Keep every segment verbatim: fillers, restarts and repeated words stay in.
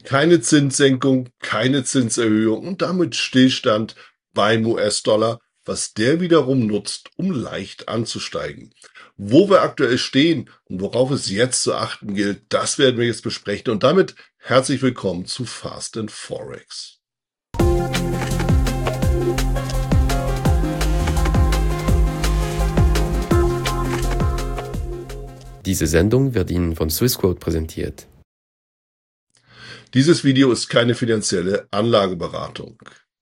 Keine Zinssenkung, keine Zinserhöhung und damit Stillstand beim U S-Dollar, was der wiederum nutzt, um leicht anzusteigen. Wo wir aktuell stehen und worauf es jetzt zu achten gilt, das werden wir jetzt besprechen. Und damit herzlich willkommen zu Fast and Forex. Diese Sendung wird Ihnen von Swissquote präsentiert. Dieses Video ist keine finanzielle Anlageberatung.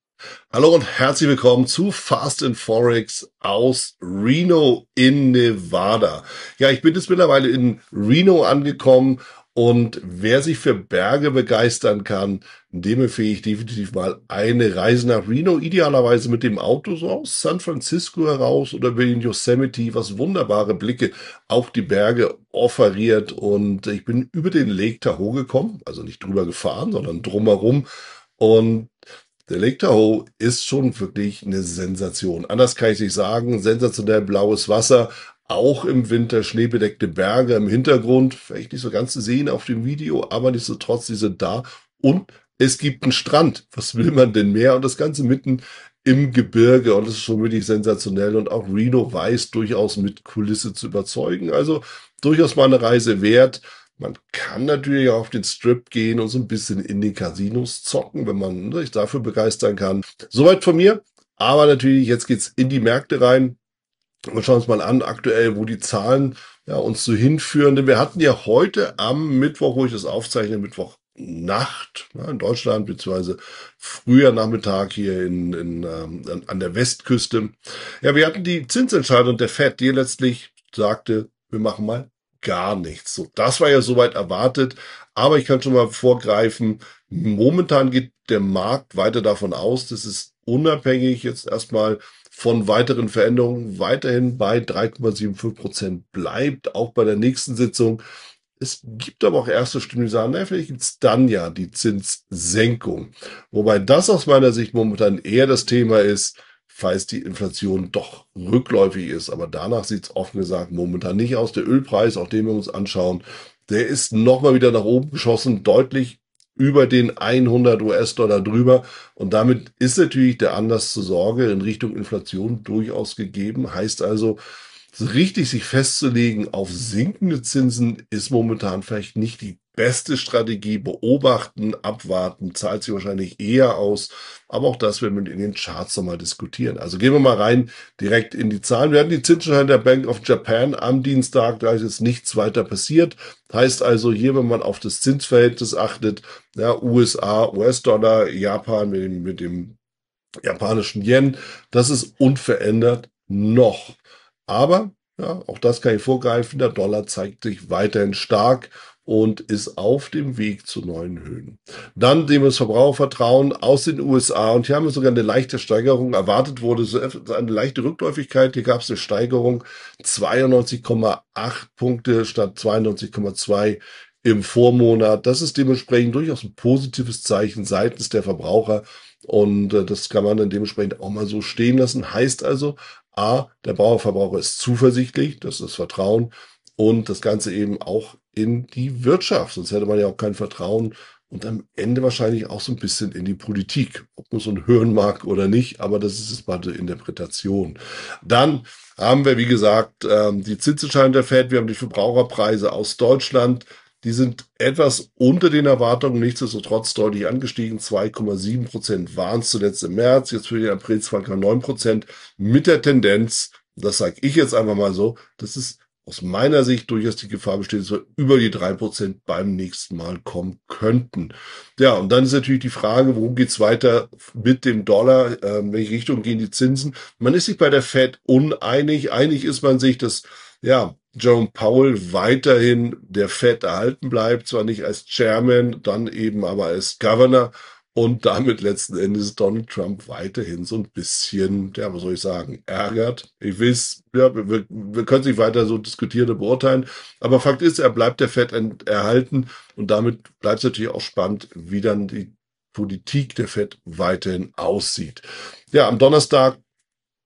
Hallo und herzlich willkommen zu Fast and Forex aus Reno in Nevada. Ja, ich bin jetzt mittlerweile in Reno angekommen und wer sich für Berge begeistern kann, dem empfehle ich definitiv mal eine Reise nach Reno, idealerweise mit dem Auto so aus San Francisco heraus oder über den Yosemite, was wunderbare Blicke auf die Berge offeriert. Und ich bin über den Lake Tahoe gekommen, also nicht drüber gefahren, sondern drumherum. Und der Lake Tahoe ist schon wirklich eine Sensation. Anders kann ich nicht sagen. Sensationell blaues Wasser, auch im Winter schneebedeckte Berge im Hintergrund. Vielleicht nicht so ganz zu sehen auf dem Video, aber nichtsdestotrotz, die sind da. Und es gibt einen Strand. Was will man denn mehr? Und das Ganze mitten im Gebirge. Und das ist schon wirklich sensationell. Und auch Reno weiß durchaus mit Kulisse zu überzeugen. Also durchaus mal eine Reise wert. Man kann natürlich auch auf den Strip gehen und so ein bisschen in den Casinos zocken, wenn man sich dafür begeistern kann. Soweit von mir. Aber natürlich, jetzt geht's in die Märkte rein. Wir schauen uns mal an, aktuell, wo die Zahlen ja, uns so hinführen. Denn wir hatten ja heute am Mittwoch, wo ich das aufzeichne, Mittwochnacht ja, in Deutschland, beziehungsweise früher Nachmittag hier in, in, ähm, an, an der Westküste. Ja, wir hatten die Zinsentscheidung der Fed, die letztlich sagte, wir machen mal gar nichts. So, das war ja soweit erwartet, aber ich kann schon mal vorgreifen, momentan geht der Markt weiter davon aus, dass es unabhängig jetzt erstmal von weiteren Veränderungen weiterhin bei drei Komma fünfundsiebzig Prozent bleibt, auch bei der nächsten Sitzung. Es gibt aber auch erste Stimmen, die sagen, na, vielleicht gibt's dann ja die Zinssenkung. Wobei das aus meiner Sicht momentan eher das Thema ist, falls die Inflation doch rückläufig ist. Aber danach sieht's offen gesagt momentan nicht aus. Der Ölpreis, auch den wir uns anschauen, der ist nochmal wieder nach oben geschossen, deutlich über den hundert US-Dollar drüber. Und damit ist natürlich der Anlass zur Sorge in Richtung Inflation durchaus gegeben. Heißt also, so richtig sich festzulegen auf sinkende Zinsen ist momentan vielleicht nicht die beste Strategie. Beobachten, abwarten, zahlt sich wahrscheinlich eher aus. Aber auch das werden wir in den Charts nochmal diskutieren. Also gehen wir mal rein direkt in die Zahlen. Wir hatten die Zinsentscheidung der Bank of Japan am Dienstag. Da ist jetzt nichts weiter passiert. Heißt also hier, wenn man auf das Zinsverhältnis achtet, ja, U S A, U S-Dollar, Japan mit dem, mit dem japanischen Yen, das ist unverändert noch. Aber, ja, auch das kann ich vorgreifen, der Dollar zeigt sich weiterhin stark und ist auf dem Weg zu neuen Höhen. Dann sehen wir das Verbrauchervertrauen aus den U S A und hier haben wir sogar eine leichte Steigerung. Erwartet wurde so eine leichte Rückläufigkeit. Hier gab es eine Steigerung, zweiundneunzig Komma acht Punkte statt zweiundneunzig Komma zwei im Vormonat. Das ist dementsprechend durchaus ein positives Zeichen seitens der Verbraucher. Und äh, das kann man dann dementsprechend auch mal so stehen lassen. Heißt also, A, der Bauernverbraucher ist zuversichtlich, das ist das Vertrauen und das Ganze eben auch in die Wirtschaft. Sonst hätte man ja auch kein Vertrauen und am Ende wahrscheinlich auch so ein bisschen in die Politik. Ob man so ein hören mag oder nicht, aber das ist jetzt mal die Interpretation. Dann haben wir, wie gesagt, ähm, die Zinsentscheidung der Fed, wir haben die Verbraucherpreise aus Deutschland. Die sind etwas unter den Erwartungen, nichtsdestotrotz deutlich angestiegen. zwei Komma sieben Prozent waren es zuletzt im März, jetzt für den April zwei Komma neun Prozent mit der Tendenz, das sage ich jetzt einfach mal so, dass es aus meiner Sicht durchaus die Gefahr besteht, dass wir über die drei Prozent beim nächsten Mal kommen könnten. Ja, und dann ist natürlich die Frage, worum geht's weiter mit dem Dollar, ähm, welche Richtung gehen die Zinsen? Man ist sich bei der Fed uneinig. Einig ist man sich, dass ja, Jerome Powell weiterhin der Fed erhalten bleibt, zwar nicht als Chairman, dann eben aber als Governor und damit letzten Endes Donald Trump weiterhin so ein bisschen, ja, was soll ich sagen, ärgert. Ich weiß, ja, wir, wir können sich weiter so diskutieren und beurteilen, aber Fakt ist, er bleibt der Fed erhalten und damit bleibt es natürlich auch spannend, wie dann die Politik der Fed weiterhin aussieht. Ja, am Donnerstag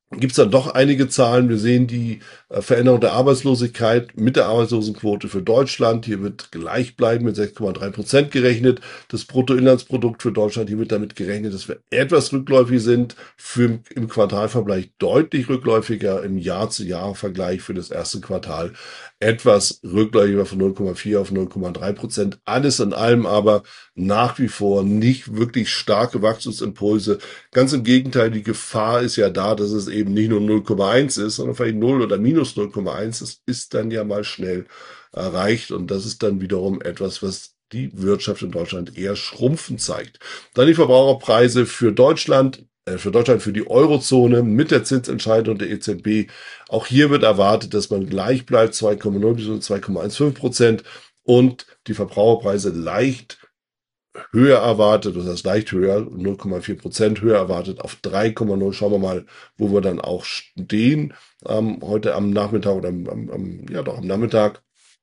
gibt es dann doch einige Zahlen. Wir sehen die äh, Veränderung der Arbeitslosigkeit mit der Arbeitslosenquote für Deutschland. Hier wird gleich bleiben mit sechs Komma drei Prozent gerechnet. Das Bruttoinlandsprodukt für Deutschland, hier wird damit gerechnet, dass wir etwas rückläufig sind. Für, im Quartalvergleich deutlich rückläufiger, im Jahr-zu-Jahr-Vergleich für das erste Quartal etwas rückläufiger von null Komma vier auf null Komma drei Prozent. Alles in allem aber nach wie vor nicht wirklich starke Wachstumsimpulse. Ganz im Gegenteil, die Gefahr ist ja da, dass es eben nicht nur null Komma eins ist, sondern vielleicht null oder minus null Komma eins. Das ist dann ja mal schnell erreicht und das ist dann wiederum etwas, was die Wirtschaft in Deutschland eher schrumpfen zeigt. Dann die Verbraucherpreise für Deutschland, äh, für Deutschland, für die Eurozone mit der Zinsentscheidung der E Z B. Auch hier wird erwartet, dass man gleich bleibt, zwei Komma null bis zwei Komma fünfzehn Prozent und die Verbraucherpreise leicht höher erwartet, das heißt leicht höher, null Komma vier Prozent höher erwartet auf drei Komma null. Schauen wir mal, wo wir dann auch stehen. Ähm, heute am Nachmittag oder am, am, ja doch am Nachmittag,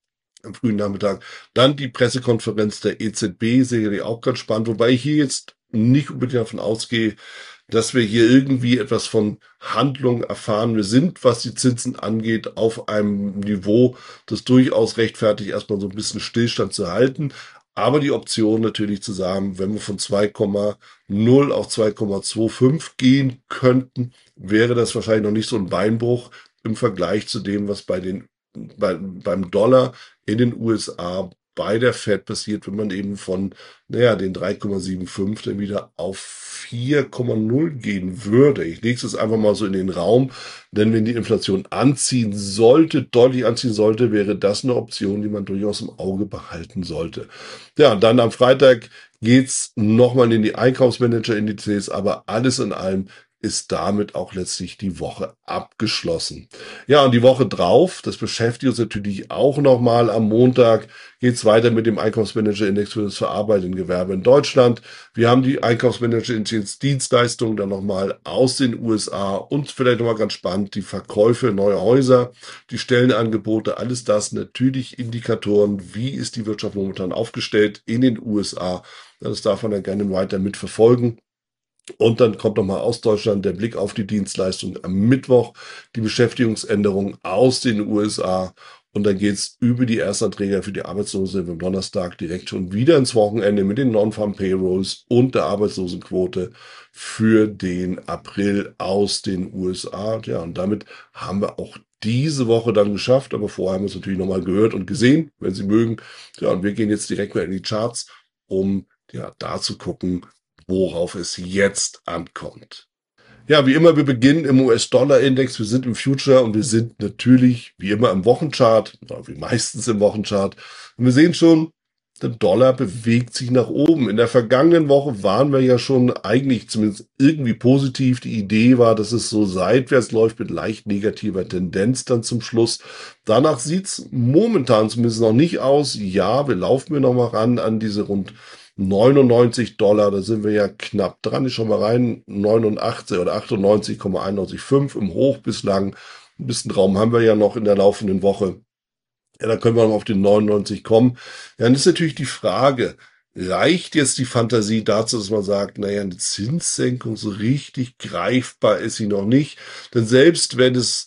am frühen Nachmittag. Dann die Pressekonferenz der E Z B, sicherlich auch ganz spannend, wobei ich hier jetzt nicht unbedingt davon ausgehe, dass wir hier irgendwie etwas von Handlung erfahren. Wir sind, was die Zinsen angeht, auf einem Niveau, das durchaus rechtfertigt, erstmal so ein bisschen Stillstand zu halten. Aber die Option natürlich zu sagen, wenn wir von zwei Komma null auf zwei Komma fünfundzwanzig gehen könnten, wäre das wahrscheinlich noch nicht so ein Beinbruch im Vergleich zu dem, was bei den, bei, beim Dollar in den U S A bei der Fed passiert, wenn man eben von, naja, den drei Komma fünfundsiebzig dann wieder auf vier Komma null gehen würde. Ich lege es einfach mal so in den Raum, denn wenn die Inflation anziehen sollte, deutlich anziehen sollte, wäre das eine Option, die man durchaus im Auge behalten sollte. Ja, und dann am Freitag geht's nochmal in die Einkaufsmanager-Indizes, aber alles in allem ist damit auch letztlich die Woche abgeschlossen. Ja, und die Woche drauf, das beschäftigt uns natürlich auch nochmal. Am Montag geht's weiter mit dem Einkaufsmanager-Index für das verarbeitende Gewerbe in Deutschland. Wir haben die Einkaufsmanager-Index Dienstleistungen dann nochmal aus den U S A und vielleicht nochmal ganz spannend, die Verkäufe neuer Häuser, die Stellenangebote, alles das natürlich Indikatoren, wie ist die Wirtschaft momentan aufgestellt in den U S A. Das darf man dann gerne weiter mitverfolgen. Und dann kommt nochmal aus Deutschland der Blick auf die Dienstleistung am Mittwoch, die Beschäftigungsänderung aus den U S A. Und dann geht's über die Erstanträge für die Arbeitslosenhilfe am Donnerstag direkt schon wieder ins Wochenende mit den Non-Farm Payrolls und der Arbeitslosenquote für den April aus den U S A. Ja, und damit haben wir auch diese Woche dann geschafft. Aber vorher haben wir es natürlich nochmal gehört und gesehen, wenn Sie mögen. Ja, und wir gehen jetzt direkt mal in die Charts, um ja da zu gucken, worauf es jetzt ankommt. Ja, wie immer, wir beginnen im U S-Dollar-Index. Wir sind im Future und wir sind natürlich wie immer im Wochenchart, oder wie meistens im Wochenchart. Und wir sehen schon, der Dollar bewegt sich nach oben. In der vergangenen Woche waren wir ja schon eigentlich zumindest irgendwie positiv. Die Idee war, dass es so seitwärts läuft mit leicht negativer Tendenz dann zum Schluss. Danach sieht's momentan zumindest noch nicht aus. Ja, wir laufen mir noch mal ran an diese rund neunundneunzig Dollar, da sind wir ja knapp dran. Ich schau mal rein, neunundachtzig oder achtundneunzig Komma fünfundneunzig im Hoch bislang. Ein bisschen Raum haben wir ja noch in der laufenden Woche. Ja, da können wir noch auf den neunundneunzig kommen. Ja, dann ist natürlich die Frage, reicht jetzt die Fantasie dazu, dass man sagt, naja, eine Zinssenkung so richtig greifbar ist sie noch nicht. Denn selbst wenn es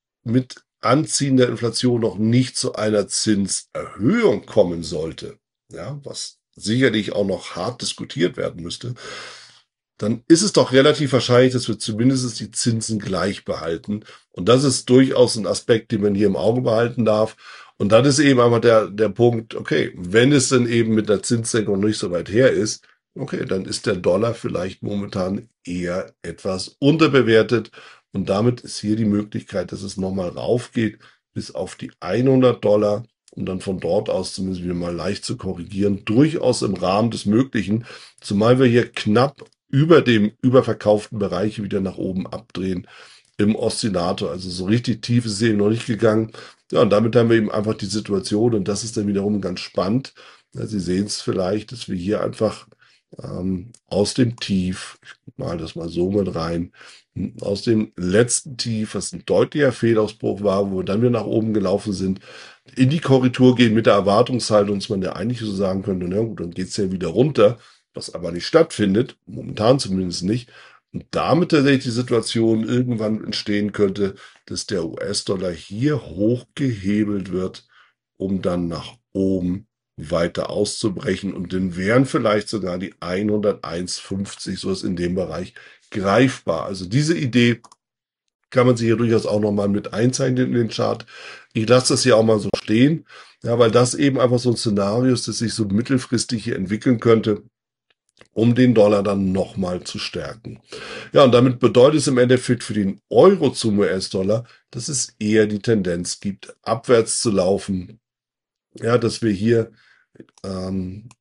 mit anziehender Inflation noch nicht zu einer Zinserhöhung kommen sollte, ja, was sicherlich auch noch hart diskutiert werden müsste, dann ist es doch relativ wahrscheinlich, dass wir zumindest die Zinsen gleich behalten. Und das ist durchaus ein Aspekt, den man hier im Auge behalten darf. Und dann ist eben einfach der, der Punkt, okay, wenn es dann eben mit der Zinssenkung nicht so weit her ist, okay, dann ist der Dollar vielleicht momentan eher etwas unterbewertet. Und damit ist hier die Möglichkeit, dass es nochmal raufgeht bis auf die hundert Dollar. Und dann von dort aus zumindest wieder mal leicht zu korrigieren, durchaus im Rahmen des Möglichen, zumal wir hier knapp über dem überverkauften Bereich wieder nach oben abdrehen im Oszillator. Also so richtig tief ist es eben noch nicht gegangen. Ja, und damit haben wir eben einfach die Situation und das ist dann wiederum ganz spannend. Ja, Sie sehen es vielleicht, dass wir hier einfach ähm, aus dem Tief, ich mal das mal so mit rein, aus dem letzten Tief, was ein deutlicher Fehlausbruch war, wo wir dann wieder nach oben gelaufen sind, in die Korrektur gehen mit der Erwartungshaltung, dass man ja eigentlich so sagen könnte, na gut, dann geht's ja wieder runter, was aber nicht stattfindet, momentan zumindest nicht. Und damit tatsächlich die Situation irgendwann entstehen könnte, dass der U S-Dollar hier hochgehebelt wird, um dann nach oben weiter auszubrechen. Und dann wären vielleicht sogar die hunderteins Komma fünfzig, so ist in dem Bereich greifbar. Also diese Idee kann man sich hier durchaus auch nochmal mit einzeichnen in den Chart. Ich lasse das hier auch mal so stehen, ja, weil das eben einfach so ein Szenario ist, das sich so mittelfristig hier entwickeln könnte, um den Dollar dann nochmal zu stärken. Ja, und damit bedeutet es im Endeffekt für den Euro zum U S-Dollar, dass es eher die Tendenz gibt, abwärts zu laufen. Ja, dass wir hier, ähm,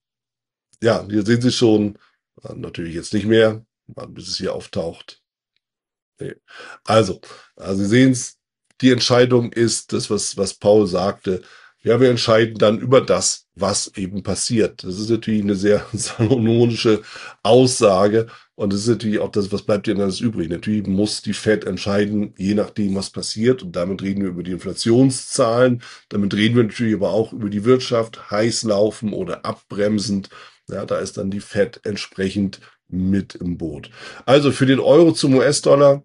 ja, hier sehen Sie schon, äh, natürlich jetzt nicht mehr, bis es hier auftaucht. Nee. Also, also Sie sehen es, die Entscheidung ist das, was, was Paul sagte. Ja, wir entscheiden dann über das, was eben passiert. Das ist natürlich eine sehr salomonische Aussage. Und das ist natürlich auch das, was bleibt dir dann alles übrig. Natürlich muss die Fed entscheiden, je nachdem, was passiert. Und damit reden wir über die Inflationszahlen. Damit reden wir natürlich aber auch über die Wirtschaft, heiß laufen oder abbremsend. Ja, da ist dann die Fed entsprechend mit im Boot. Also für den Euro zum U S-Dollar.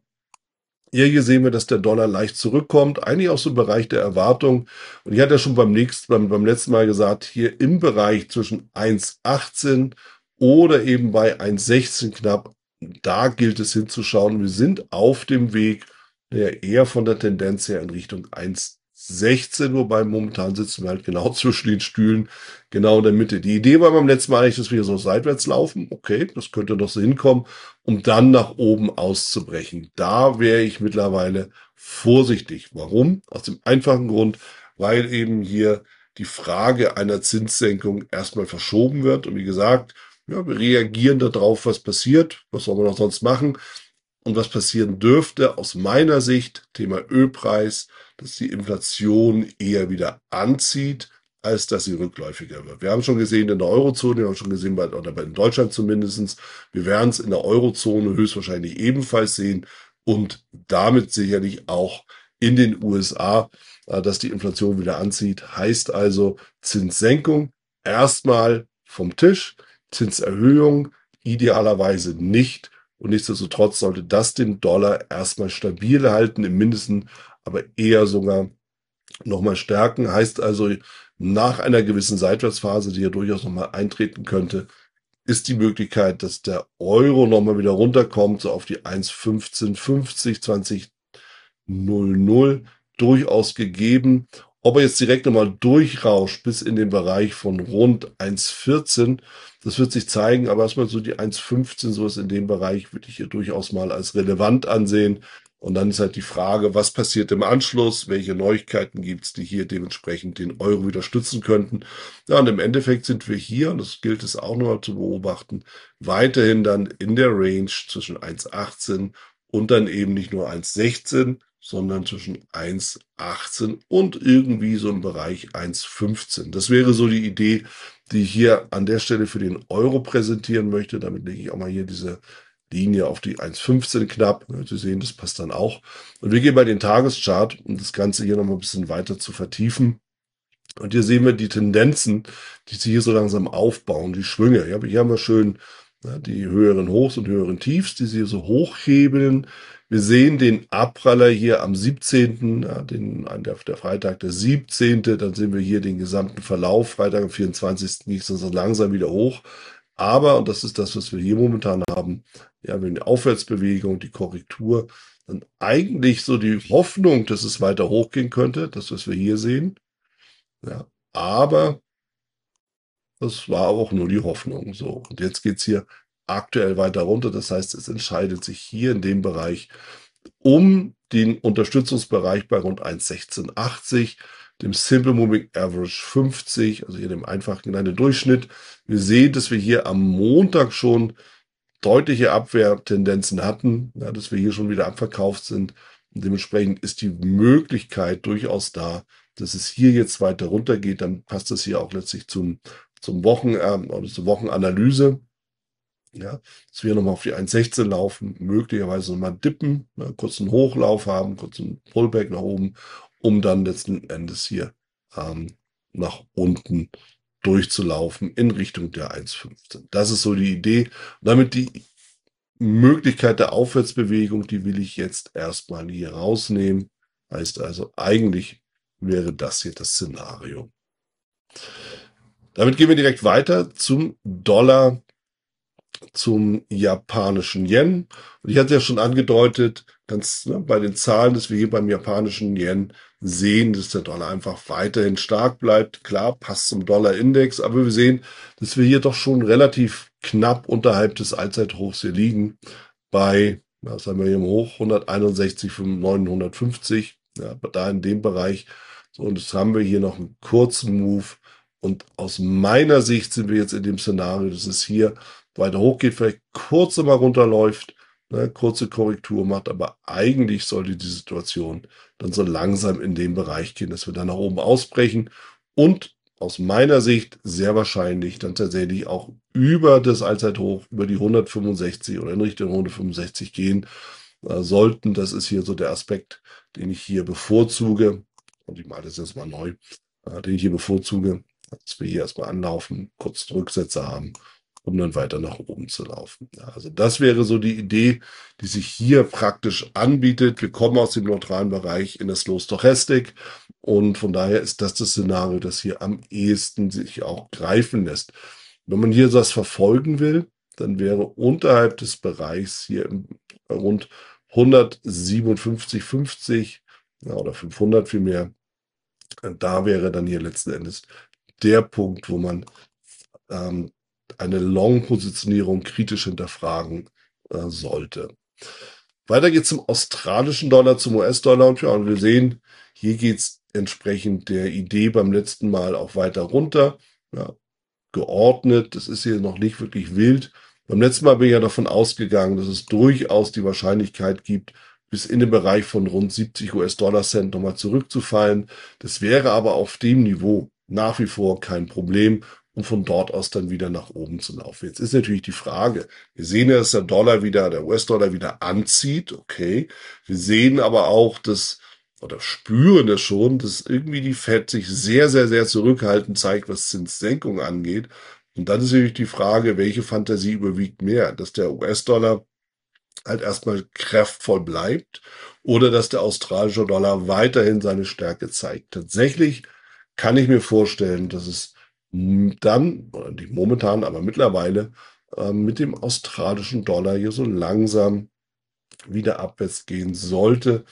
Hier sehen wir, dass der Dollar leicht zurückkommt, eigentlich auch so im Bereich der Erwartung. Und ich hatte ja schon beim nächsten, beim, beim letzten Mal gesagt, hier im Bereich zwischen eins Komma achtzehn oder eben bei eins Komma sechzehn knapp, da gilt es hinzuschauen. Wir sind auf dem Weg, der eher von der Tendenz her in Richtung eins Komma sechzehn, wobei momentan sitzen wir halt genau zwischen den Stühlen, genau in der Mitte. Die Idee war beim letzten Mal eigentlich, dass wir so seitwärts laufen. Okay, das könnte noch so hinkommen, um dann nach oben auszubrechen. Da wäre ich mittlerweile vorsichtig. Warum? Aus dem einfachen Grund, weil eben hier die Frage einer Zinssenkung erstmal verschoben wird. Und wie gesagt, ja, wir reagieren darauf, was passiert. Was soll man noch sonst machen? Und was passieren dürfte, aus meiner Sicht, Thema Ölpreis, dass die Inflation eher wieder anzieht, als dass sie rückläufiger wird. Wir haben schon gesehen in der Eurozone, wir haben schon gesehen, bei, oder in Deutschland zumindestens, wir werden es in der Eurozone höchstwahrscheinlich ebenfalls sehen und damit sicherlich auch in den U S A, dass die Inflation wieder anzieht. Heißt also Zinssenkung erstmal vom Tisch, Zinserhöhung idealerweise nicht. Und nichtsdestotrotz sollte das den Dollar erstmal stabil halten, im Mindesten, aber eher sogar nochmal stärken. Heißt also, nach einer gewissen Seitwärtsphase, die ja durchaus nochmal eintreten könnte, ist die Möglichkeit, dass der Euro nochmal wieder runterkommt, so auf die eins Komma fünfzehn fünfzig, zwanzig null null durchaus gegeben. Ob er jetzt direkt nochmal durchrauscht bis in den Bereich von rund eins Komma vierzehn, das wird sich zeigen, aber erstmal so die eins Komma fünfzehn, so ist in dem Bereich, würde ich hier durchaus mal als relevant ansehen. Und dann ist halt die Frage, was passiert im Anschluss, welche Neuigkeiten gibt es, die hier dementsprechend den Euro wieder stützen könnten. Ja, und im Endeffekt sind wir hier, und das gilt es auch nochmal zu beobachten, weiterhin dann in der Range zwischen eins Komma achtzehn und dann eben nicht nur eins Komma sechzehn, sondern zwischen eins Komma achtzehn und irgendwie so im Bereich eins Komma fünfzehn. Das wäre so die Idee, die ich hier an der Stelle für den Euro präsentieren möchte. Damit lege ich auch mal hier diese Linie auf die eins Komma fünfzehn knapp. Sie sehen, das passt dann auch. Und wir gehen bei den Tageschart, um das Ganze hier nochmal ein bisschen weiter zu vertiefen. Und hier sehen wir die Tendenzen, die sich hier so langsam aufbauen, die Schwünge. Hier haben wir schön ja, die höheren Hochs und höheren Tiefs, die sie hier so hochhebeln. Wir sehen den Abpraller hier am siebzehnten, Ja, den, der, der Freitag der siebzehnte Dann sehen wir hier den gesamten Verlauf. Freitag am vierundzwanzigsten ging es dann so langsam wieder hoch. Aber, und das ist das, was wir hier momentan haben, ja, wenn die Aufwärtsbewegung, die Korrektur, dann eigentlich so die Hoffnung, dass es weiter hochgehen könnte, das, was wir hier sehen. Ja, aber das war auch nur die Hoffnung. So, und jetzt geht's hier aktuell weiter runter. Das heißt, es entscheidet sich hier in dem Bereich um den Unterstützungsbereich bei rund eins Komma sechzehn achtzig, dem Simple Moving Average fünfzig, also hier dem einfachen genannten Durchschnitt. Wir sehen, dass wir hier am Montag schon deutliche Abwehrtendenzen hatten, ja, dass wir hier schon wieder abverkauft sind. Und dementsprechend ist die Möglichkeit durchaus da, dass es hier jetzt weiter runtergeht. Dann passt das hier auch letztlich zum, zum Wochen, äh, oder zur Wochenanalyse. Ja, dass wir nochmal auf die eins Komma sechzehn laufen, möglicherweise nochmal dippen, ne, kurz einen Hochlauf haben, kurz einen Pullback nach oben, um dann letzten Endes hier ähm, nach unten durchzulaufen in Richtung der eins Komma fünfzehn. Das ist so die Idee. Und damit die Möglichkeit der Aufwärtsbewegung, die will ich jetzt erstmal hier rausnehmen. Heißt also, eigentlich wäre das hier das Szenario. Damit gehen wir direkt weiter zum Dollar, zum japanischen Yen. Und ich hatte ja schon angedeutet, ganz ne, bei den Zahlen, dass wir hier beim japanischen Yen sehen, dass der Dollar einfach weiterhin stark bleibt. Klar, passt zum Dollar-Index, aber wir sehen, dass wir hier doch schon relativ knapp unterhalb des Allzeithochs hier liegen. Bei, was haben wir hier im Hoch? hunderteinundsechzig Komma neunhundertfünfzig. Ja, da in dem Bereich. So, und jetzt haben wir hier noch einen kurzen Move. Und aus meiner Sicht sind wir jetzt in dem Szenario, dass es hier weiter hochgeht, vielleicht kurz mal runterläuft, ne, kurze Korrektur macht, aber eigentlich sollte die Situation dann so langsam in den Bereich gehen, dass wir dann nach oben ausbrechen und aus meiner Sicht sehr wahrscheinlich dann tatsächlich auch über das Allzeithoch, über die hundertfünfundsechzig oder in Richtung hundertfünfundsechzig gehen äh, sollten. Das ist hier so der Aspekt, den ich hier bevorzuge. Und ich mache das jetzt mal neu, äh, den ich hier bevorzuge, dass wir hier erstmal anlaufen, kurz Rücksätze haben, um dann weiter nach oben zu laufen. Ja, also das wäre so die Idee, die sich hier praktisch anbietet. Wir kommen aus dem neutralen Bereich in das Low Stochastic und von daher ist das das Szenario, das hier am ehesten sich auch greifen lässt. Wenn man hier das verfolgen will, dann wäre unterhalb des Bereichs hier im, rund hundertsiebenundfünfzig Komma fünfzig ja, oder fünfhundert vielmehr. Da wäre dann hier letzten Endes der Punkt, wo man ähm, eine Long-Positionierung kritisch hinterfragen äh, sollte. Weiter geht es zum australischen Dollar, zum U S-Dollar und ja, und wir sehen, hier geht es entsprechend der Idee beim letzten Mal auch weiter runter, ja, geordnet. Das ist hier noch nicht wirklich wild. Beim letzten Mal bin ich ja davon ausgegangen, dass es durchaus die Wahrscheinlichkeit gibt, bis in den Bereich von rund siebzig U S-Dollar-Cent nochmal zurückzufallen. Das wäre aber auf dem Niveau nach wie vor kein Problem, um von dort aus dann wieder nach oben zu laufen. Jetzt ist natürlich die Frage, wir sehen ja, dass der Dollar wieder, der U S-Dollar wieder anzieht, okay. Wir sehen aber auch, dass, oder spüren es schon, dass irgendwie die Fed sich sehr, sehr, sehr zurückhaltend zeigt, was Zinssenkung angeht. Und dann ist natürlich die Frage, welche Fantasie überwiegt mehr, dass der U S-Dollar halt erstmal kraftvoll bleibt oder dass der australische Dollar weiterhin seine Stärke zeigt. Tatsächlich kann ich mir vorstellen, dass es dann, oder nicht momentan, aber mittlerweile äh, mit dem australischen Dollar hier so langsam wieder abwärts gehen sollte.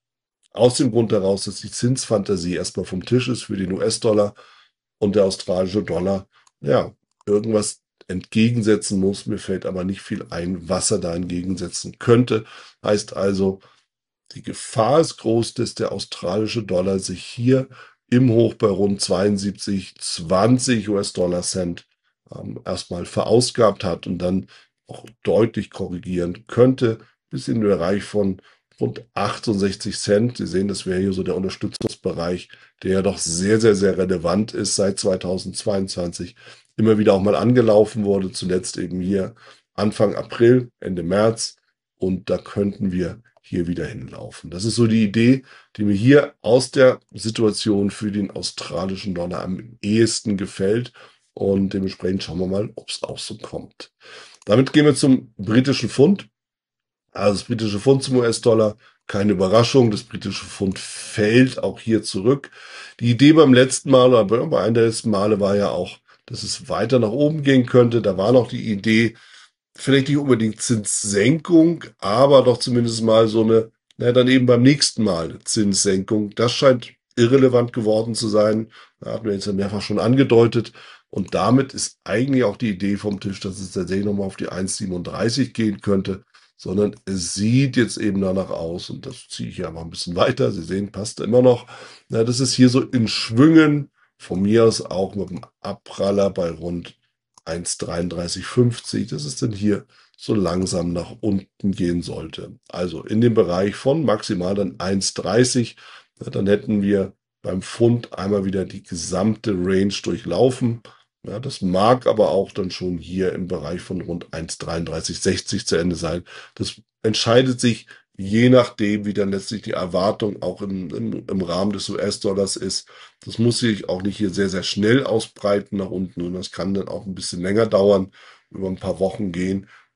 Aus dem Grund heraus, dass die Zinsfantasie erstmal vom Tisch ist für den U S-Dollar und der australische Dollar, ja, irgendwas entgegensetzen muss. Mir fällt aber nicht viel ein, was er da entgegensetzen könnte. Heißt also, die Gefahr ist groß, dass der australische Dollar sich hier im Hoch bei rund zweiundsiebzig Komma zwanzig U S-Dollar Cent ähm, erstmal verausgabt hat und dann auch deutlich korrigieren könnte, bis in den Bereich von rund achtundsechzig Cent. Sie sehen, das wäre hier so der Unterstützungsbereich, der ja doch sehr, sehr, sehr relevant ist seit zweitausendzweiundzwanzig. Immer wieder auch mal angelaufen wurde, zuletzt eben hier Anfang April, Ende März. Und da könnten wir hier wieder hinlaufen. Das ist so die Idee, die mir hier aus der Situation für den australischen Dollar am ehesten gefällt. Und dementsprechend schauen wir mal, ob es auch so kommt. Damit gehen wir zum britischen Pfund. Also das britische Pfund zum U S-Dollar, keine Überraschung, das britische Pfund fällt auch hier zurück. Die Idee beim letzten Mal, oder bei einem der letzten Male war ja auch, dass es weiter nach oben gehen könnte. Da war noch die Idee, vielleicht nicht unbedingt Zinssenkung, aber doch zumindest mal so eine, na, dann eben beim nächsten Mal Zinssenkung. Das scheint irrelevant geworden zu sein. Da hatten wir jetzt ja mehrfach schon angedeutet. Und damit ist eigentlich auch die Idee vom Tisch, dass es tatsächlich nochmal auf die eins Komma siebenunddreißig gehen könnte, sondern es sieht jetzt eben danach aus, und das ziehe ich ja mal ein bisschen weiter. Sie sehen, passt immer noch. Na, das ist hier so in Schwüngen, von mir aus auch mit einem Abpraller bei rund eins Komma dreiunddreißig fünfzig, dass es dann hier so langsam nach unten gehen sollte. Also in dem Bereich von maximal dann eins Komma dreißig, ja, dann hätten wir beim Pfund einmal wieder die gesamte Range durchlaufen. Ja, das mag aber auch dann schon hier im Bereich von rund eins Komma dreiunddreißig sechzig zu Ende sein. Das entscheidet sich je nachdem, wie dann letztlich die Erwartung auch im, im, im Rahmen des U S-Dollars ist. Das muss sich auch nicht hier sehr, sehr schnell ausbreiten nach unten und das kann dann auch ein bisschen länger dauern, über ein paar Wochen gehen.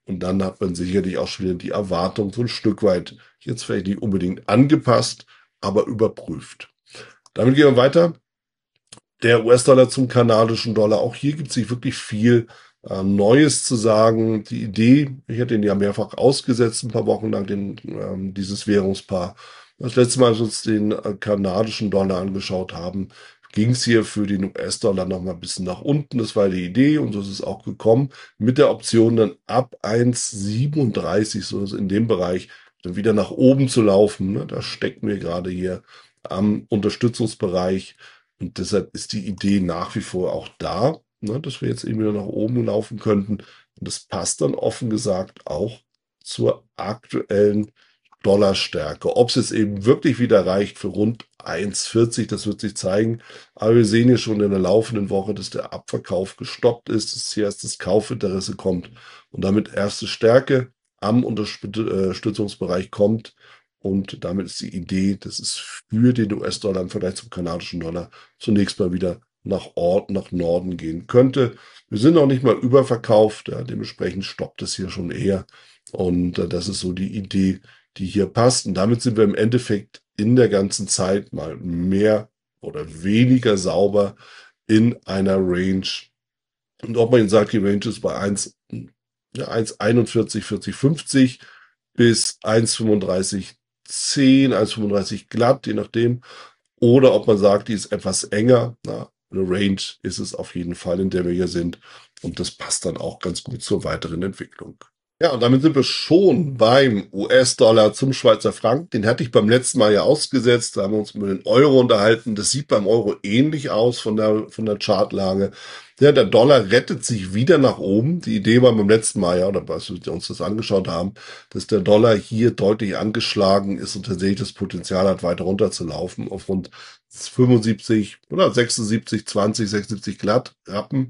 Und dann hat man sicherlich auch schon wieder die Erwartung so ein Stück weit, jetzt vielleicht nicht unbedingt angepasst, aber überprüft. Damit gehen wir weiter. Der U S-Dollar zum kanadischen Dollar. Auch hier gibt es nicht wirklich viel äh, Neues zu sagen. Die Idee, ich hatte ihn ja mehrfach ausgesetzt, ein paar Wochen lang, den, ähm, dieses Währungspaar. Das letzte Mal, als wir uns den äh, kanadischen Dollar angeschaut haben, ging es hier für den U S-Dollar noch mal ein bisschen nach unten. Das war die Idee und so ist es auch gekommen. Mit der Option dann ab eins Komma siebenunddreißig, so in dem Bereich, dann wieder nach oben zu laufen. Ne? Da stecken wir gerade hier am Unterstützungsbereich. Und deshalb ist die Idee nach wie vor auch da, ne, dass wir jetzt eben wieder nach oben laufen könnten. Und das passt dann offen gesagt auch zur aktuellen Dollarstärke. Ob es jetzt eben wirklich wieder reicht für rund eins Komma vierzig, das wird sich zeigen. Aber wir sehen hier schon in der laufenden Woche, dass der Abverkauf gestoppt ist, dass hier erst das Kaufinteresse kommt und damit erste Stärke am Unterstützungsbereich kommt. Und damit ist die Idee, dass es für den U S-Dollar im Vergleich zum kanadischen Dollar zunächst mal wieder nach Ort, nach Norden gehen könnte. Wir sind noch nicht mal überverkauft, ja, dementsprechend stoppt es hier schon eher. Und äh, das ist so die Idee, die hier passt. Und damit sind wir im Endeffekt in der ganzen Zeit mal mehr oder weniger sauber in einer Range. Und ob man jetzt sagt, die Range ist bei eins, ja, eins Komma einundvierzig, vierzig, fünfzig bis eins Komma fünfunddreißig, zehn, eins Komma fünfunddreißig glatt, je nachdem. Oder ob man sagt, die ist etwas enger. Na, eine Range ist es auf jeden Fall, in der wir hier sind. Und das passt dann auch ganz gut zur weiteren Entwicklung. Ja, und damit sind wir schon beim U S-Dollar zum Schweizer Franken. Den hatte ich beim letzten Mal ja ausgesetzt. Da haben wir uns über den Euro unterhalten. Das sieht beim Euro ähnlich aus von der, von der Chartlage. Ja, der Dollar rettet sich wieder nach oben. Die Idee war beim letzten Mal, ja, oder als wir uns das angeschaut haben, dass der Dollar hier deutlich angeschlagen ist und tatsächlich das Potenzial hat, weiter runterzulaufen auf rund fünfundsiebzig oder sechsundsiebzig, zwanzig, sechsundsiebzig glatt Rappen.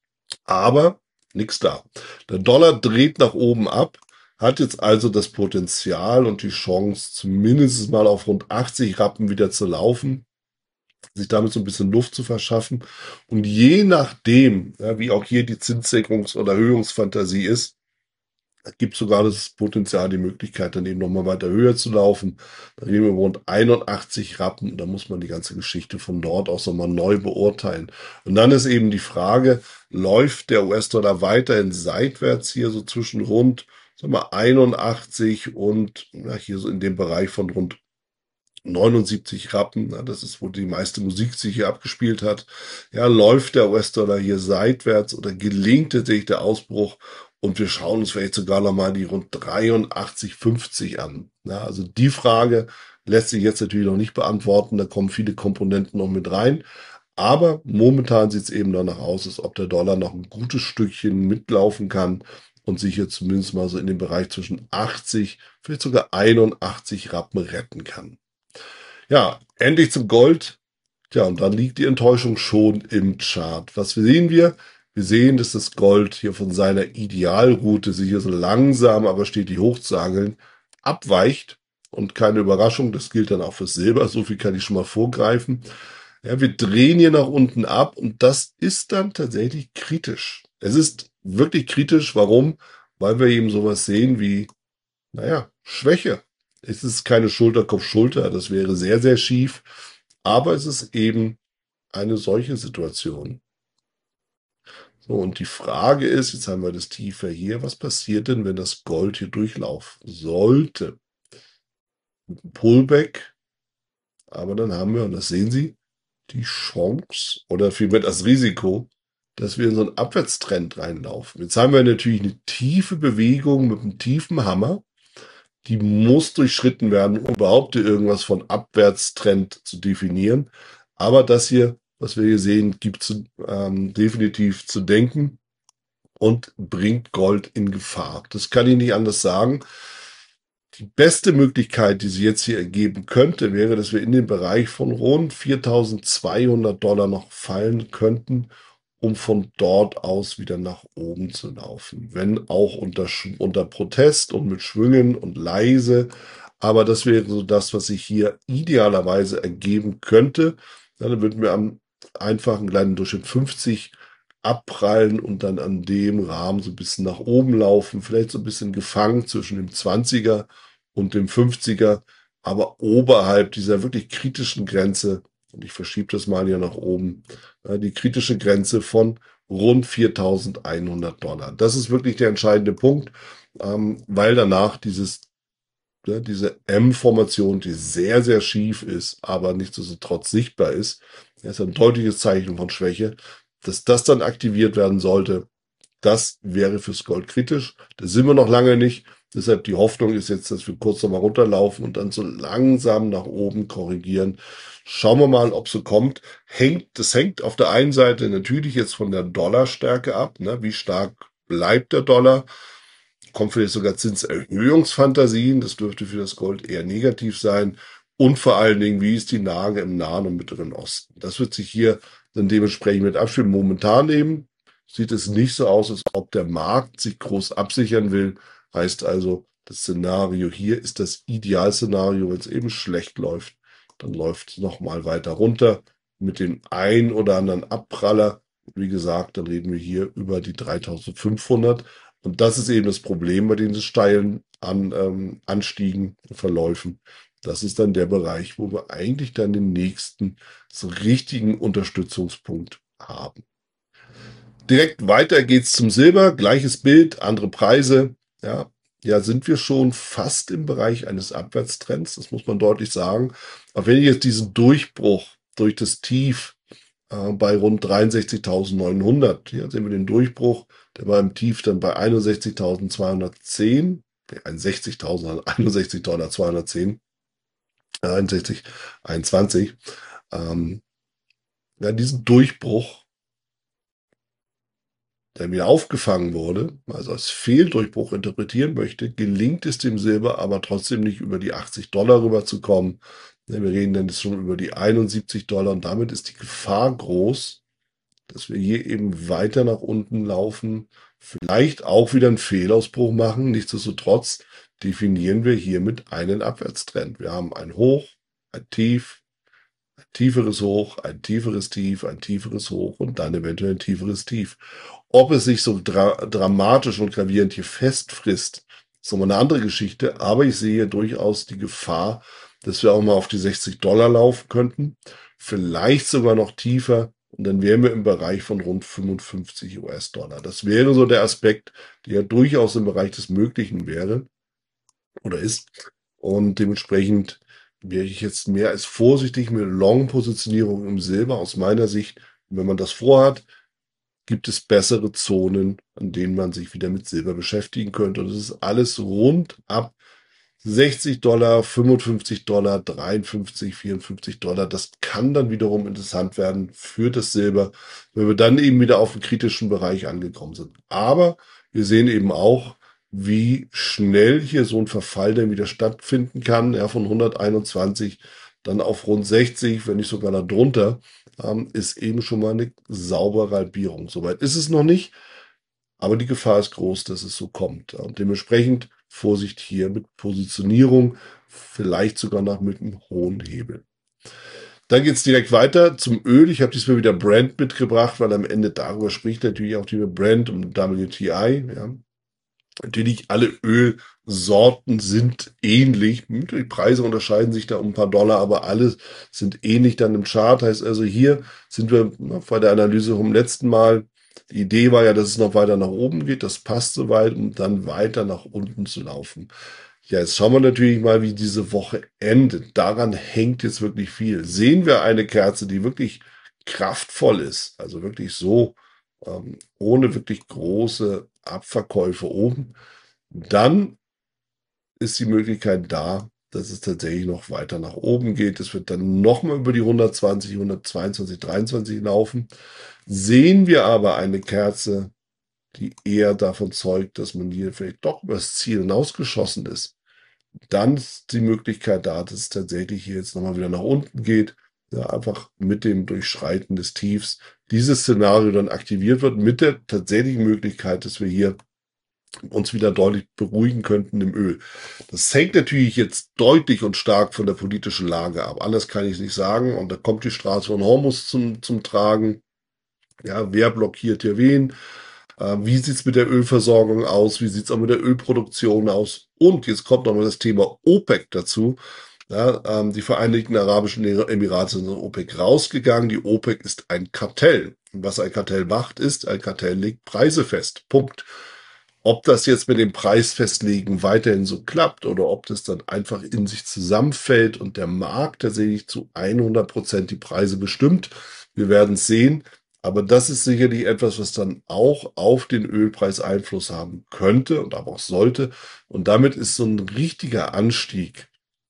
Aber nichts da. Der Dollar dreht nach oben ab, hat jetzt also das Potenzial und die Chance, zumindest mal auf rund achtzig Rappen wieder zu laufen, sich damit so ein bisschen Luft zu verschaffen. Und je nachdem, ja, wie auch hier die Zinssenkungs- oder Erhöhungsfantasie ist, gibt sogar das Potenzial, die Möglichkeit, dann eben nochmal weiter höher zu laufen. Da reden wir über rund einundachtzig Rappen und da muss man die ganze Geschichte von dort aus nochmal neu beurteilen. Und dann ist eben die Frage, läuft der U S-Dollar weiterhin seitwärts hier so zwischen rund, sagen wir, einundachtzig und ja, hier so in dem Bereich von rund neunundsiebzig Rappen, na, das ist, wo die meiste Musik sich hier abgespielt hat. Ja, läuft der U S-Dollar hier seitwärts oder gelingt tatsächlich der Ausbruch? Und wir schauen uns vielleicht sogar nochmal die rund dreiundachtzig fünfzig an. Ja, also die Frage lässt sich jetzt natürlich noch nicht beantworten. Da kommen viele Komponenten noch mit rein. Aber momentan sieht es eben danach aus, als ob der Dollar noch ein gutes Stückchen mitlaufen kann und sich hier zumindest mal so in dem Bereich zwischen achtzig, vielleicht sogar einundachtzig Rappen retten kann. Ja, endlich zum Gold. Tja, und dann liegt die Enttäuschung schon im Chart. Was sehen wir? Wir sehen, dass das Gold hier von seiner Idealroute sich hier so langsam, aber stetig hochzuangeln, abweicht. Und keine Überraschung, das gilt dann auch fürs Silber. So viel kann ich schon mal vorgreifen. Ja, wir drehen hier nach unten ab und das ist dann tatsächlich kritisch. Es ist wirklich kritisch. Warum? Weil wir eben sowas sehen wie, naja, Schwäche. Es ist keine Schulter-Kopf-Schulter, das wäre sehr, sehr schief. Aber es ist eben eine solche Situation. So, und die Frage ist, jetzt haben wir das tiefer hier, was passiert denn, wenn das Gold hier durchlaufen sollte? Ein Pullback, aber dann haben wir, und das sehen Sie, die Chance oder vielmehr das Risiko, dass wir in so einen Abwärtstrend reinlaufen. Jetzt haben wir natürlich eine tiefe Bewegung mit einem tiefen Hammer. Die muss durchschritten werden, um überhaupt irgendwas von Abwärtstrend zu definieren. Aber das hier, was wir hier sehen, gibt zu, ähm, definitiv zu denken und bringt Gold in Gefahr. Das kann ich nicht anders sagen. Die beste Möglichkeit, die sich jetzt hier ergeben könnte, wäre, dass wir in den Bereich von rund viertausendzweihundert Dollar noch fallen könnten, um von dort aus wieder nach oben zu laufen. Wenn auch unter, unter Protest und mit Schwüngen und leise. Aber das wäre so das, was sich hier idealerweise ergeben könnte. Dann würden wir am einfachen kleinen Durchschnitt fünfzig abprallen und dann an dem Rahmen so ein bisschen nach oben laufen, vielleicht so ein bisschen gefangen zwischen dem zwanziger und dem fünfziger, aber oberhalb dieser wirklich kritischen Grenze, und ich verschiebe das mal hier nach oben, äh, die kritische Grenze von rund viertausendeinhundert Dollar. Das ist wirklich der entscheidende Punkt, ähm, weil danach dieses, ja, diese M-Formation, die sehr, sehr schief ist, aber nichtsdestotrotz sichtbar ist, ist ein deutliches Zeichen von Schwäche, dass das dann aktiviert werden sollte. Das wäre fürs Gold kritisch. Da sind wir noch lange nicht. Deshalb die Hoffnung ist jetzt, dass wir kurz nochmal runterlaufen und dann so langsam nach oben korrigieren. Schauen wir mal, ob so kommt. Hängt, das hängt auf der einen Seite natürlich jetzt von der Dollarstärke ab. Ne? Wie stark bleibt der Dollar? Kommt vielleicht sogar Zinserhöhungsfantasien. Das dürfte für das Gold eher negativ sein. Und vor allen Dingen, wie ist die Lage im Nahen und Mittleren Osten? Das wird sich hier dann dementsprechend mit abstimmen. Momentan eben sieht es nicht so aus, als ob der Markt sich groß absichern will. Heißt also, das Szenario hier ist das Idealszenario, wenn es eben schlecht läuft. Dann läuft es nochmal weiter runter mit dem ein oder anderen Abpraller. Wie gesagt, dann reden wir hier über die dreitausendfünfhundert. Und das ist eben das Problem bei diesen steilen An, ähm, Anstiegen, Verläufen. Das ist dann der Bereich, wo wir eigentlich dann den nächsten so richtigen Unterstützungspunkt haben. Direkt weiter geht's zum Silber, gleiches Bild, andere Preise. Ja, ja, sind wir schon fast im Bereich eines Abwärtstrends, das muss man deutlich sagen. Aber wenn ich jetzt diesen Durchbruch durch das Tief äh, bei rund dreiundsechzigtausendneunhundert, hier sehen wir den Durchbruch, der war im Tief dann bei einundsechzigtausendzweihundertzehn, sechzigtausend, einundsechzigtausendzweihundertzehn, einundsechzig, einundzwanzig. Ähm, ja, diesen Durchbruch, der mir aufgefangen wurde, also als Fehldurchbruch interpretieren möchte, gelingt es dem Silber aber trotzdem nicht über die achtzig Dollar rüberzukommen. Wir reden dann jetzt schon über die einundsiebzig Dollar und damit ist die Gefahr groß, dass wir hier eben weiter nach unten laufen, vielleicht auch wieder einen Fehlausbruch machen. Nichtsdestotrotz definieren wir hiermit einen Abwärtstrend. Wir haben ein Hoch, ein Tief, ein tieferes Hoch, ein tieferes Tief, ein tieferes Hoch und dann eventuell ein tieferes Tief. Ob es sich so dra dramatisch und gravierend hier festfrisst, ist nochmal eine andere Geschichte, aber ich sehe durchaus die Gefahr, dass wir auch mal auf die sechzig Dollar laufen könnten, vielleicht sogar noch tiefer und dann wären wir im Bereich von rund fünfundfünfzig US-Dollar. Das wäre so der Aspekt, der ja durchaus im Bereich des Möglichen wäre oder ist und dementsprechend wäre ich jetzt mehr als vorsichtig mit Long-Positionierung im Silber aus meiner Sicht. Wenn man das vorhat, gibt es bessere Zonen, an denen man sich wieder mit Silber beschäftigen könnte. Und das ist alles rund ab sechzig Dollar, fünfundfünfzig Dollar, dreiundfünfzig, vierundfünfzig Dollar. Das kann dann wiederum interessant werden für das Silber, wenn wir dann eben wieder auf den kritischen Bereich angekommen sind. Aber wir sehen eben auch, wie schnell hier so ein Verfall dann wieder stattfinden kann, ja, von hunderteinundzwanzig dann auf rund sechzig, wenn nicht sogar darunter, ähm, ist eben schon mal eine saubere Halbierung. Soweit ist es noch nicht, aber die Gefahr ist groß, dass es so kommt. Und dementsprechend Vorsicht hier mit Positionierung, vielleicht sogar noch mit einem hohen Hebel. Dann geht's direkt weiter zum Öl. Ich habe diesmal wieder Brent mitgebracht, weil am Ende darüber spricht natürlich auch die Brent und W T I. Ja. Natürlich, alle Ölsorten sind ähnlich. Die Preise unterscheiden sich da um ein paar Dollar, aber alle sind ähnlich dann im Chart. Heißt also, hier sind wir bei der Analyse vom letzten Mal. Die Idee war ja, dass es noch weiter nach oben geht. Das passt soweit, um dann weiter nach unten zu laufen. Ja, jetzt schauen wir natürlich mal, wie diese Woche endet. Daran hängt jetzt wirklich viel. Sehen wir eine Kerze, die wirklich kraftvoll ist, also wirklich so, ähm, ohne wirklich große Abverkäufe oben, dann ist die Möglichkeit da, dass es tatsächlich noch weiter nach oben geht. Es wird dann nochmal über die hundertzwanzig, hundertzweiundzwanzig, dreiundzwanzig laufen. Sehen wir aber eine Kerze, die eher davon zeugt, dass man hier vielleicht doch über das Ziel hinausgeschossen ist, dann ist die Möglichkeit da, dass es tatsächlich hier jetzt nochmal wieder nach unten geht. Ja, einfach mit dem Durchschreiten des Tiefs dieses Szenario dann aktiviert wird, mit der tatsächlichen Möglichkeit, dass wir hier uns wieder deutlich beruhigen könnten im Öl. Das hängt natürlich jetzt deutlich und stark von der politischen Lage ab. Anders kann ich es nicht sagen. Und da kommt die Straße von Hormuz zum, zum Tragen. Ja, wer blockiert hier wen? Äh, wie sieht's mit der Ölversorgung aus? Wie sieht's auch mit der Ölproduktion aus? Und jetzt kommt nochmal das Thema OPEC dazu. Ja, ähm, die Vereinigten Arabischen Emirate sind aus OPEC rausgegangen. Die OPEC ist ein Kartell. Und was ein Kartell macht, ist, ein Kartell legt Preise fest. Punkt. Ob das jetzt mit dem Preisfestlegen weiterhin so klappt oder ob das dann einfach in sich zusammenfällt und der Markt tatsächlich zu hundert Prozent die Preise bestimmt, wir werden es sehen. Aber das ist sicherlich etwas, was dann auch auf den Ölpreis Einfluss haben könnte und aber auch sollte. Und damit ist so ein richtiger Anstieg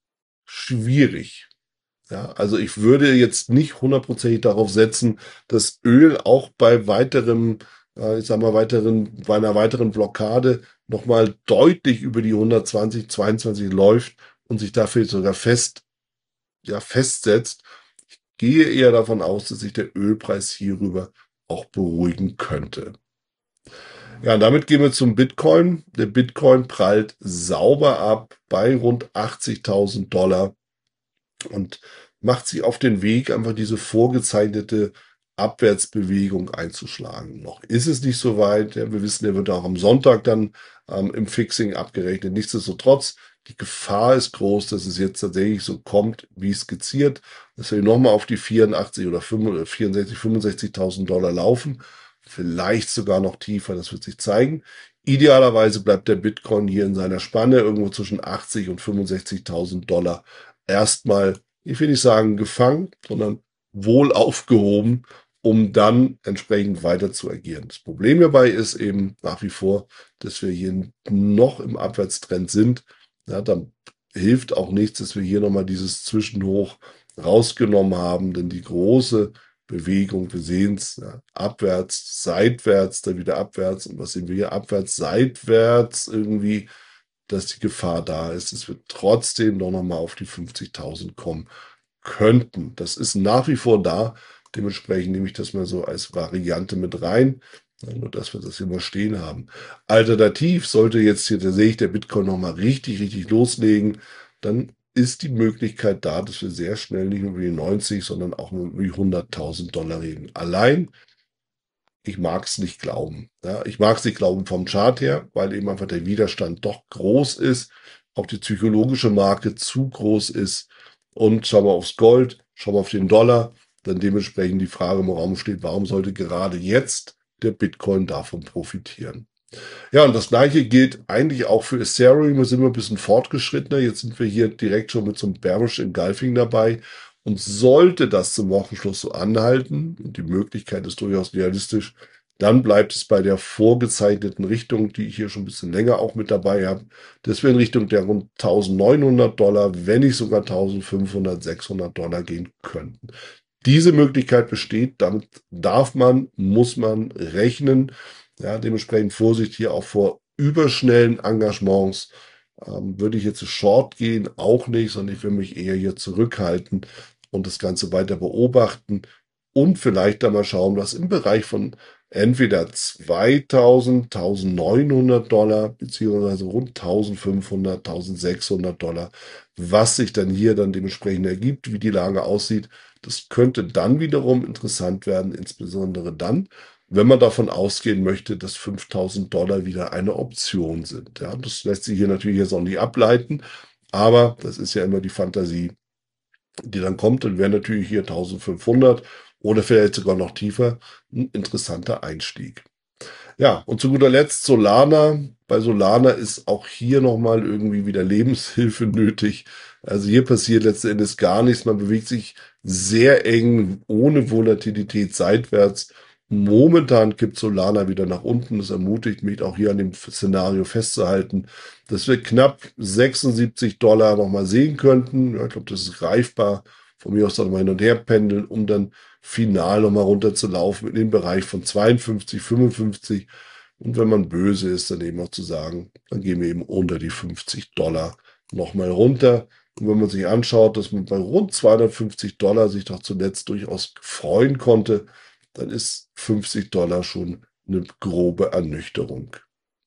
schwierig. Ja, also ich würde jetzt nicht hundertprozentig darauf setzen, dass Öl auch bei weiterem, äh, ich sag mal, weiteren, bei einer weiteren Blockade nochmal deutlich über die hundertzwanzig, zweiundzwanzig läuft und sich dafür sogar fest, ja, festsetzt. Ich gehe eher davon aus, dass sich der Ölpreis hierüber auch beruhigen könnte. Ja, und damit gehen wir zum Bitcoin. Der Bitcoin prallt sauber ab bei rund achtzigtausend Dollar und macht sich auf den Weg, einfach diese vorgezeichnete Abwärtsbewegung einzuschlagen. Noch ist es nicht so weit. Ja, wir wissen, der wird auch am Sonntag dann ähm, im Fixing abgerechnet. Nichtsdestotrotz, die Gefahr ist groß, dass es jetzt tatsächlich so kommt, wie skizziert, dass wir nochmal auf die vierundachtzig oder vierundsechzig, fünfundsechzigtausend Dollar laufen. Vielleicht sogar noch tiefer, das wird sich zeigen. Idealerweise bleibt der Bitcoin hier in seiner Spanne irgendwo zwischen achtzig und fünfundsechzigtausend Dollar erstmal, ich will nicht sagen gefangen, sondern wohl aufgehoben, um dann entsprechend weiter zu agieren. Das Problem hierbei ist eben nach wie vor, dass wir hier noch im Abwärtstrend sind. Ja, dann hilft auch nichts, dass wir hier nochmal dieses Zwischenhoch rausgenommen haben, denn die große Bewegung, wir sehen es, ja, abwärts, seitwärts, dann wieder abwärts. Und was sehen wir hier? Abwärts, seitwärts irgendwie, dass die Gefahr da ist, dass wir trotzdem noch mal auf die fünfzigtausend kommen könnten. Das ist nach wie vor da. Dementsprechend nehme ich das mal so als Variante mit rein. Nur, dass wir das hier mal stehen haben. Alternativ sollte jetzt hier, da sehe ich, der Bitcoin noch mal richtig, richtig loslegen, dann ist die Möglichkeit da, dass wir sehr schnell nicht nur über die neunzig, sondern auch nur über die hunderttausend Dollar reden. Allein, ich mag es nicht glauben. Ja, ich mag es nicht glauben vom Chart her, weil eben einfach der Widerstand doch groß ist, auch die psychologische Marke zu groß ist. Und schauen wir aufs Gold, schauen wir auf den Dollar, dann dementsprechend die Frage im Raum steht, warum sollte gerade jetzt der Bitcoin davon profitieren? Ja, und das Gleiche gilt eigentlich auch für Ethereum. Wir sind wir ein bisschen fortgeschrittener. Jetzt sind wir hier direkt schon mit so einem Bearish Engulfing dabei. Und sollte das zum Wochenschluss so anhalten, und die Möglichkeit ist durchaus realistisch, dann bleibt es bei der vorgezeichneten Richtung, die ich hier schon ein bisschen länger auch mit dabei habe, dass wir in Richtung der rund eintausendneunhundert Dollar, wenn nicht sogar eintausendfünfhundert, sechshundert Dollar gehen könnten. Diese Möglichkeit besteht, damit darf man, muss man rechnen. Ja, dementsprechend Vorsicht hier auch vor überschnellen Engagements. Ähm, würde ich jetzt zu Short gehen, auch nicht, sondern ich will mich eher hier zurückhalten und das Ganze weiter beobachten und vielleicht da mal schauen, was im Bereich von entweder zweitausend, eintausendneunhundert Dollar beziehungsweise rund eintausendfünfhundert, eintausendsechshundert Dollar, was sich dann hier dann dementsprechend ergibt, wie die Lage aussieht. Das könnte dann wiederum interessant werden, insbesondere dann, wenn man davon ausgehen möchte, dass fünftausend Dollar wieder eine Option sind. Ja, das lässt sich hier natürlich jetzt auch nicht ableiten, aber das ist ja immer die Fantasie, die dann kommt und wäre natürlich hier eintausendfünfhundert oder vielleicht sogar noch tiefer ein interessanter Einstieg. Ja, und zu guter Letzt Solana. Bei Solana ist auch hier nochmal irgendwie wieder Lebenshilfe nötig. Also hier passiert letzten Endes gar nichts. Man bewegt sich sehr eng, ohne Volatilität seitwärts. Momentan kippt Solana wieder nach unten. Das ermutigt mich auch hier an dem Szenario festzuhalten, dass wir knapp sechsundsiebzig Dollar nochmal sehen könnten. Ja, ich glaube, das ist greifbar. Von mir aus dann mal hin und her pendeln, um dann final nochmal runterzulaufen in den Bereich von zweiundfünfzig, fünfundfünfzig. Und wenn man böse ist, dann eben auch zu sagen, dann gehen wir eben unter die fünfzig Dollar nochmal runter. Und wenn man sich anschaut, dass man bei rund zweihundertfünfzig Dollar sich doch zuletzt durchaus freuen konnte, dann ist fünfzig Dollar schon eine grobe Ernüchterung.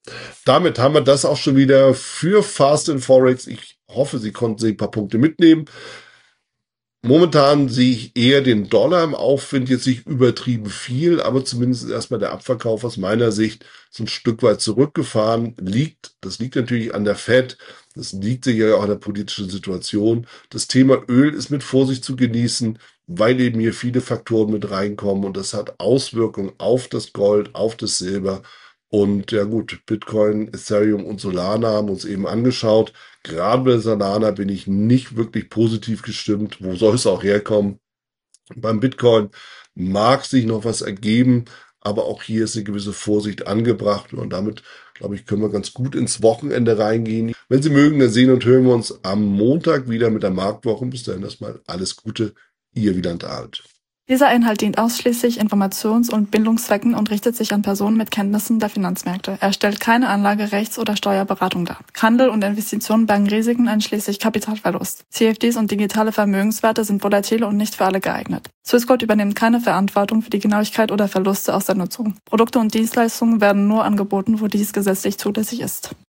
Damit haben wir das auch schon wieder für Fast in Forex. Ich hoffe, Sie konnten sich ein paar Punkte mitnehmen. Momentan sehe ich eher den Dollar im Aufwind, jetzt nicht übertrieben viel, aber zumindest erstmal der Abverkauf aus meiner Sicht so ein Stück weit zurückgefahren liegt. Das liegt natürlich an der Fed, das liegt sicher auch an der politischen Situation. Das Thema Öl ist mit Vorsicht zu genießen, weil eben hier viele Faktoren mit reinkommen und das hat Auswirkungen auf das Gold, auf das Silber. Und ja gut, Bitcoin, Ethereum und Solana haben uns eben angeschaut. Gerade bei Solana bin ich nicht wirklich positiv gestimmt. Wo soll es auch herkommen? Beim Bitcoin mag sich noch was ergeben, aber auch hier ist eine gewisse Vorsicht angebracht. Und damit, glaube ich, können wir ganz gut ins Wochenende reingehen. Wenn Sie mögen, dann sehen und hören wir uns am Montag wieder mit der Marktwoche. Bis dahin erstmal alles Gute. Ihr Wieland Alt. Dieser Inhalt dient ausschließlich Informations- und Bildungszwecken und richtet sich an Personen mit Kenntnissen der Finanzmärkte. Er stellt keine Anlage-, Rechts- oder Steuerberatung dar. Handel und Investitionen bergen Risiken einschließlich Kapitalverlust. C F Ds und digitale Vermögenswerte sind volatile und nicht für alle geeignet. Swissquote übernimmt keine Verantwortung für die Genauigkeit oder Verluste aus der Nutzung. Produkte und Dienstleistungen werden nur angeboten, wo dies gesetzlich zulässig ist.